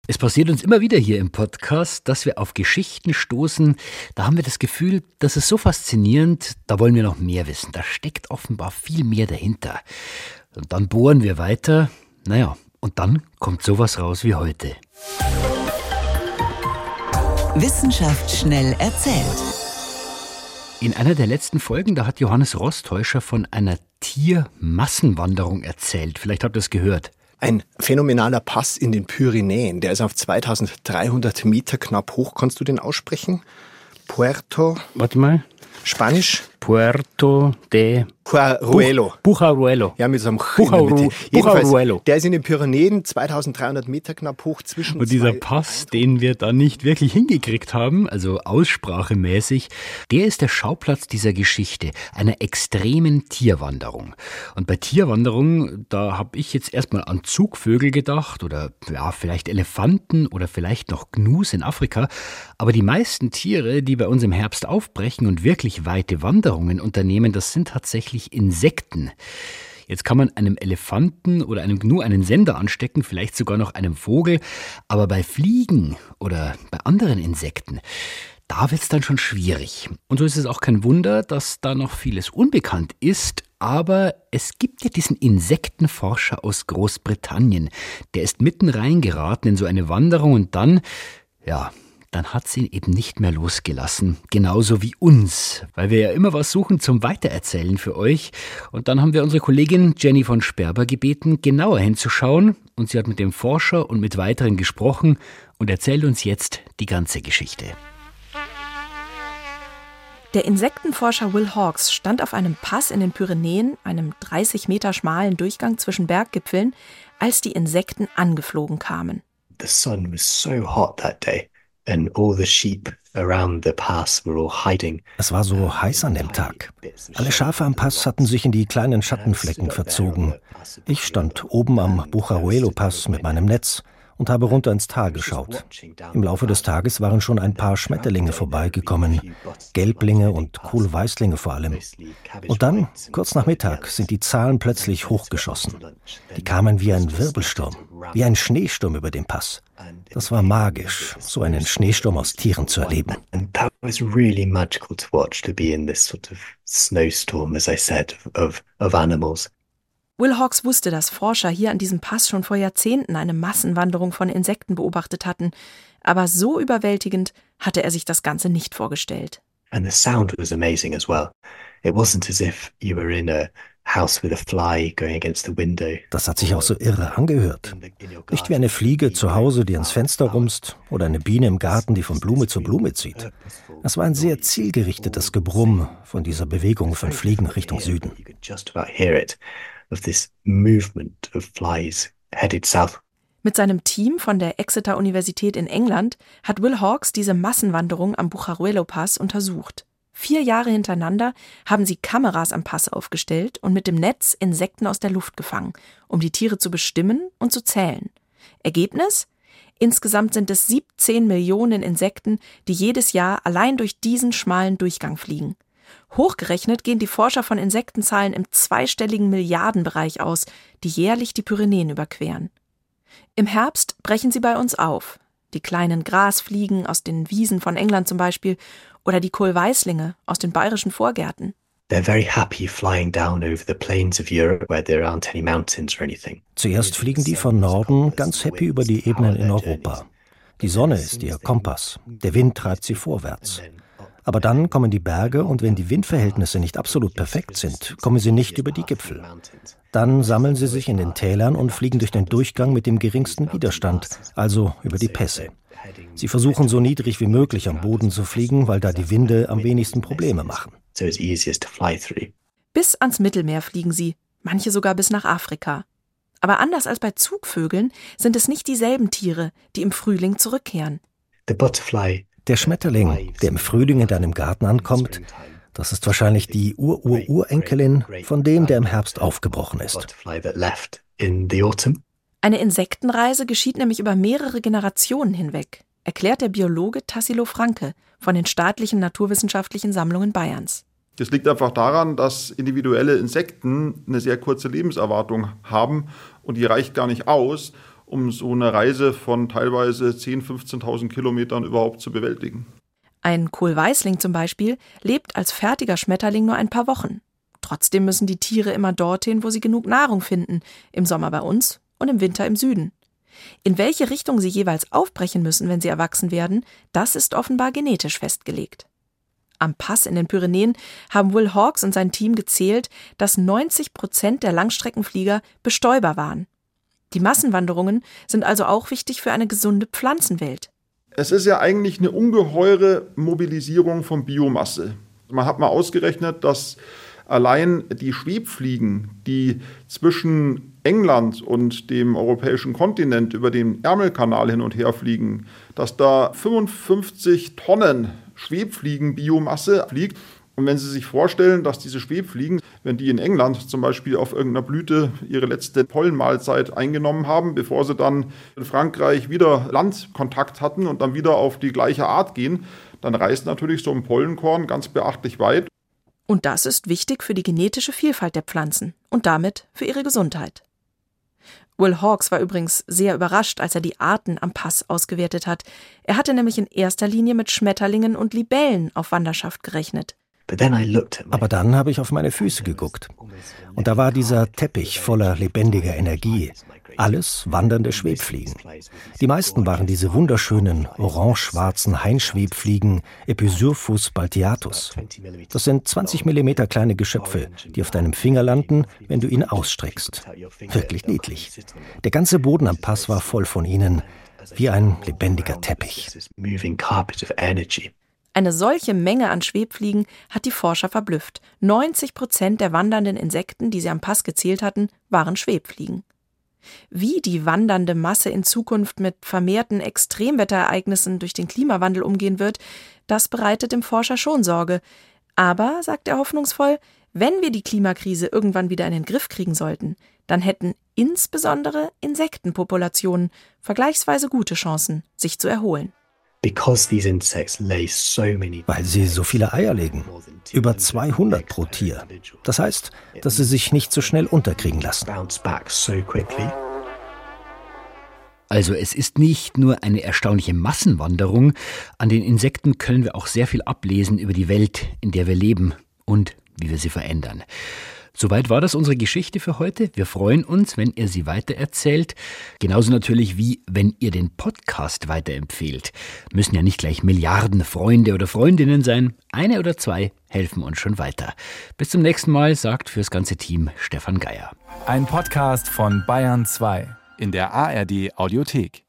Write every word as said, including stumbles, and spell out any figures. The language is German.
Es passiert uns immer wieder hier im Podcast, dass wir auf Geschichten stoßen, da haben wir das Gefühl, das ist so faszinierend, da wollen wir noch mehr wissen. Da steckt offenbar viel mehr dahinter. Und dann bohren wir weiter, naja, und dann kommt sowas raus wie heute. Wissenschaft schnell erzählt. In einer der letzten Folgen, da hat Johannes Rostäuscher von einer Tiermassenwanderung erzählt. Vielleicht habt ihr es gehört. Ein phänomenaler Pass in den Pyrenäen, der ist auf zweitausenddreihundert Meter knapp hoch. Kannst du den aussprechen? Puerto... Warte mal. Spanisch? Puerto de... Bujaruelo. Bujaruelo. Ja, mit so einem Bujaru- Bujaruelo. Der ist in den Pyrenäen, zweitausenddreihundert Meter knapp hoch zwischen. Und dieser Pass, den wir da nicht wirklich hingekriegt haben, also aussprachemäßig, der ist der Schauplatz dieser Geschichte, einer extremen Tierwanderung. Und bei Tierwanderung, da habe ich jetzt erstmal an Zugvögel gedacht oder ja, vielleicht Elefanten oder vielleicht noch Gnus in Afrika. Aber die meisten Tiere, die bei uns im Herbst aufbrechen und wirklich weite Wanderungen unternehmen, das sind tatsächlich Insekten. Jetzt kann man einem Elefanten oder einem Gnu einen Sender anstecken, vielleicht sogar noch einem Vogel. Aber bei Fliegen oder bei anderen Insekten, da wird es dann schon schwierig. Und so ist es auch kein Wunder, dass da noch vieles unbekannt ist. Aber es gibt ja diesen Insektenforscher aus Großbritannien. Der ist mitten reingeraten in so eine Wanderung und dann, ja... dann hat sie ihn eben nicht mehr losgelassen. Genauso wie uns, weil wir ja immer was suchen zum Weitererzählen für euch. Und dann haben wir unsere Kollegin Jenny von Sperber gebeten, genauer hinzuschauen. Und sie hat mit dem Forscher und mit weiteren gesprochen und erzählt uns jetzt die ganze Geschichte. Der Insektenforscher Will Hawkes stand auf einem Pass in den Pyrenäen, einem dreißig Meter schmalen Durchgang zwischen Berggipfeln, als die Insekten angeflogen kamen. The sun was so hot that day. And all the sheep around the pass were all hiding. Es war so heiß an dem Tag. Alle Schafe am Pass hatten sich in die kleinen Schattenflecken verzogen. Ich stand oben am Bujaruelo-Pass mit meinem Netz und habe runter ins Tal geschaut. Im Laufe des Tages waren schon ein paar Schmetterlinge vorbeigekommen, Gelblinge und Kohlweißlinge vor allem. Und dann, kurz nach Mittag, sind die Zahlen plötzlich hochgeschossen. Die kamen wie ein Wirbelsturm, wie ein Schneesturm über den Pass. Das war magisch, so einen Schneesturm aus Tieren zu erleben. And that was really magical to watch, to be in this sort of snowstorm, as I said, of, of animals. Will Hawkes wusste, dass Forscher hier an diesem Pass schon vor Jahrzehnten eine Massenwanderung von Insekten beobachtet hatten. Aber so überwältigend hatte er sich das Ganze nicht vorgestellt. And the sound was amazing as well. It wasn't as if you were in a house with a fly going against the window. Das hat sich auch so irre angehört. Nicht wie eine Fliege zu Hause, die ans Fenster rumst, oder eine Biene im Garten, die von Blume zu Blume zieht. Es war ein sehr zielgerichtetes Gebrumm von dieser Bewegung von Fliegen Richtung Süden. You could just about hear it, of this movement of flies headed south. Mit seinem Team von der Exeter-Universität in England hat Will Hawkes diese Massenwanderung am Bujaruelo-Pass untersucht. Vier Jahre hintereinander haben sie Kameras am Pass aufgestellt und mit dem Netz Insekten aus der Luft gefangen, um die Tiere zu bestimmen und zu zählen. Ergebnis? Insgesamt sind es siebzehn Millionen Insekten, die jedes Jahr allein durch diesen schmalen Durchgang fliegen. Hochgerechnet gehen die Forscher von Insektenzahlen im zweistelligen Milliardenbereich aus, die jährlich die Pyrenäen überqueren. Im Herbst brechen sie bei uns auf. Die kleinen Grasfliegen aus den Wiesen von England zum Beispiel oder die Kohlweißlinge aus den bayerischen Vorgärten. They're very happy flying down over the plains of Europe where there aren't any mountains or anything. Zuerst fliegen die von Norden ganz happy über die Ebenen in Europa. Die Sonne ist ihr Kompass, der Wind treibt sie vorwärts. Aber dann kommen die Berge und wenn die Windverhältnisse nicht absolut perfekt sind, kommen sie nicht über die Gipfel. Dann sammeln sie sich in den Tälern und fliegen durch den Durchgang mit dem geringsten Widerstand, also über die Pässe. Sie versuchen so niedrig wie möglich am Boden zu fliegen, weil da die Winde am wenigsten Probleme machen. Bis ans Mittelmeer fliegen sie, manche sogar bis nach Afrika. Aber anders als bei Zugvögeln sind es nicht dieselben Tiere, die im Frühling zurückkehren. The butterfly. Der Schmetterling, der im Frühling in deinem Garten ankommt, das ist wahrscheinlich die Ur-Ur-Urenkelin von dem, der im Herbst aufgebrochen ist. Eine Insektenreise geschieht nämlich über mehrere Generationen hinweg, erklärt der Biologe Tassilo Franke von den Staatlichen Naturwissenschaftlichen Sammlungen Bayerns. Das liegt einfach daran, dass individuelle Insekten eine sehr kurze Lebenserwartung haben und die reicht gar nicht aus, um so eine Reise von teilweise zehntausend, fünfzehntausend Kilometern überhaupt zu bewältigen. Ein Kohlweißling zum Beispiel lebt als fertiger Schmetterling nur ein paar Wochen. Trotzdem müssen die Tiere immer dorthin, wo sie genug Nahrung finden, im Sommer bei uns und im Winter im Süden. In welche Richtung sie jeweils aufbrechen müssen, wenn sie erwachsen werden, das ist offenbar genetisch festgelegt. Am Pass in den Pyrenäen haben Will Hawkes und sein Team gezählt, dass neunzig Prozent der Langstreckenflieger Bestäuber waren. Die Massenwanderungen sind also auch wichtig für eine gesunde Pflanzenwelt. Es ist ja eigentlich eine ungeheure Mobilisierung von Biomasse. Man hat mal ausgerechnet, dass allein die Schwebfliegen, die zwischen England und dem europäischen Kontinent über den Ärmelkanal hin und her fliegen, dass da fünfundfünfzig Tonnen Schwebfliegen-Biomasse fliegt. Und wenn Sie sich vorstellen, dass diese Schwebfliegen, wenn die in England zum Beispiel auf irgendeiner Blüte ihre letzte Pollenmahlzeit eingenommen haben, bevor sie dann in Frankreich wieder Landkontakt hatten und dann wieder auf die gleiche Art gehen, dann reist natürlich so ein Pollenkorn ganz beachtlich weit. Und das ist wichtig für die genetische Vielfalt der Pflanzen und damit für ihre Gesundheit. Will Hawkes war übrigens sehr überrascht, als er die Arten am Pass ausgewertet hat. Er hatte nämlich in erster Linie mit Schmetterlingen und Libellen auf Wanderschaft gerechnet. Aber dann habe ich auf meine Füße geguckt. Und da war dieser Teppich voller lebendiger Energie. Alles wandernde Schwebfliegen. Die meisten waren diese wunderschönen, orange-schwarzen Hainschwebfliegen Epizyrphus balteatus. Das sind zwanzig Millimeter kleine Geschöpfe, die auf deinem Finger landen, wenn du ihn ausstreckst. Wirklich niedlich. Der ganze Boden am Pass war voll von ihnen, wie ein lebendiger Teppich. Eine solche Menge an Schwebfliegen hat die Forscher verblüfft. neunzig Prozent der wandernden Insekten, die sie am Pass gezählt hatten, waren Schwebfliegen. Wie die wandernde Masse in Zukunft mit vermehrten Extremwetterereignissen durch den Klimawandel umgehen wird, das bereitet dem Forscher schon Sorge. Aber, sagt er hoffnungsvoll, wenn wir die Klimakrise irgendwann wieder in den Griff kriegen sollten, dann hätten insbesondere Insektenpopulationen vergleichsweise gute Chancen, sich zu erholen. Weil sie so viele Eier legen. Über zweihundert pro Tier. Das heißt, dass sie sich nicht so schnell unterkriegen lassen. Also es ist nicht nur eine erstaunliche Massenwanderung. An den Insekten können wir auch sehr viel ablesen über die Welt, in der wir leben und wie wir sie verändern. Soweit war das unsere Geschichte für heute. Wir freuen uns, wenn ihr sie weitererzählt. Genauso natürlich wie, wenn ihr den Podcast weiterempfehlt. Müssen ja nicht gleich Milliarden Freunde oder Freundinnen sein. Eine oder zwei helfen uns schon weiter. Bis zum nächsten Mal, sagt fürs ganze Team Stefan Geier. Ein Podcast von Bayern zwei in der A R D Audiothek.